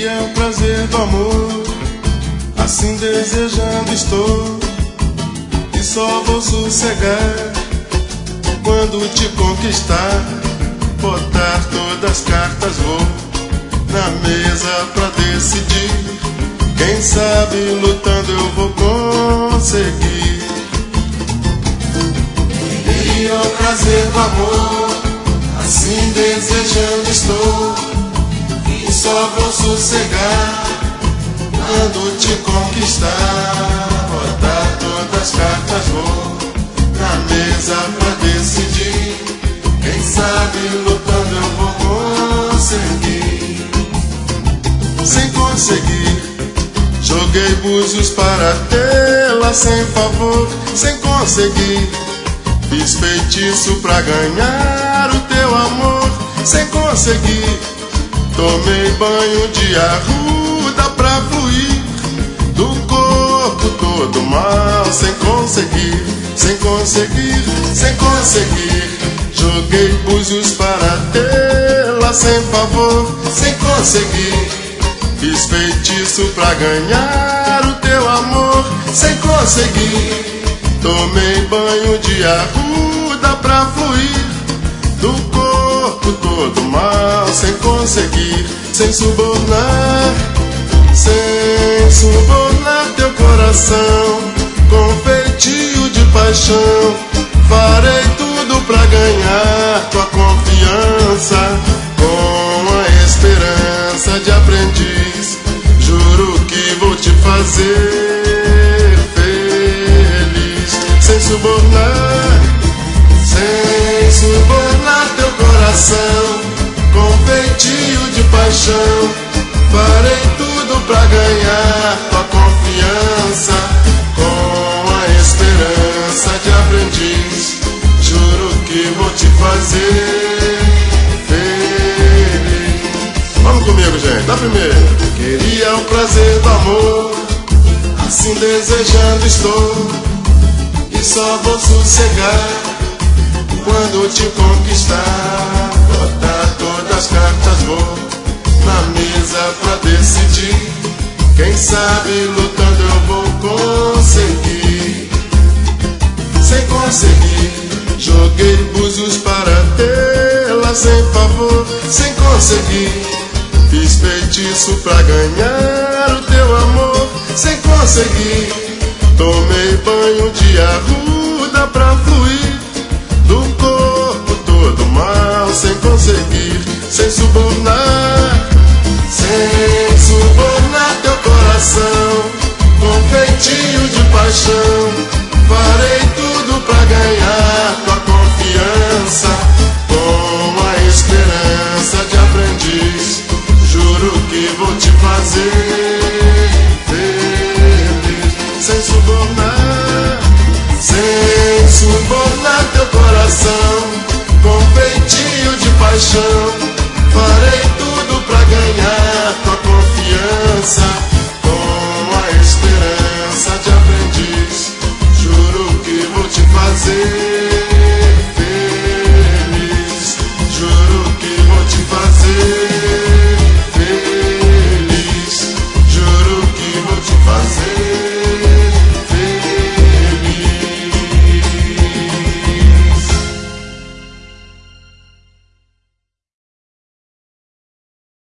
Queria o prazer do amor, assim desejando estou, e só vou sossegar quando te conquistar. Botar todas as cartas vou na mesa pra decidir. Quem sabe lutando eu vou conseguir. Queria o prazer do amor, assim desejando estou, e só vou sossegar quando te conquistar. Botar todas as cartas vou na mesa pra decidir. Quem sabe lutando eu vou conseguir. Sem conseguir, joguei búzios para tê-la sem favor. Sem conseguir, fiz feitiço pra ganhar o teu amor. Sem conseguir, tomei banho de arruda pra fluir do corpo todo mal. Sem conseguir, sem conseguir, sem conseguir, joguei búzios para tê-la sem favor. Sem conseguir, fiz feitiço pra ganhar o teu amor. Sem conseguir, tomei banho de arruda pra fluir do corpo todo mal. Sem conseguir, sem subornar teu coração com feitio de paixão. Farei tudo pra ganhar tua confiança, com a esperança de aprendiz. Juro que vou te fazer feliz. Sem subornar teu coração com feitio de paixão. Farei tudo pra ganhar tua confiança, com a esperança de aprendiz. Juro que vou te fazer feliz. Vamos comigo, gente, dá primeiro. Queria o prazer do amor, assim desejando estou, e só vou sossegar quando te conquistar. Botar todas as cartas vou na mesa pra decidir. Quem sabe lutando eu vou conseguir. Sem conseguir, joguei búzios para tê-la sem favor. Sem conseguir, fiz feitiço pra ganhar o teu amor. Sem conseguir, tomei banho de arruda